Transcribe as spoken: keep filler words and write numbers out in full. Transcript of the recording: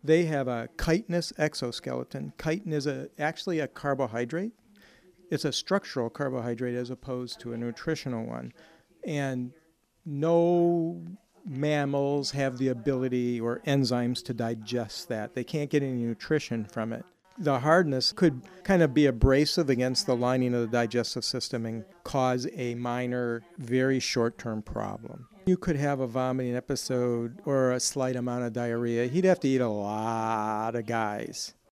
They have a chitinous exoskeleton. Chitin is a, actually a carbohydrate. It's a structural carbohydrate as opposed to a nutritional one. And no mammals have the ability or enzymes to digest that. They can't get any nutrition from it. The hardness could kind of be abrasive against the lining of the digestive system and cause a minor, very short-term problem. You could have a vomiting episode or a slight amount of diarrhea. He'd have to eat a lot of guys.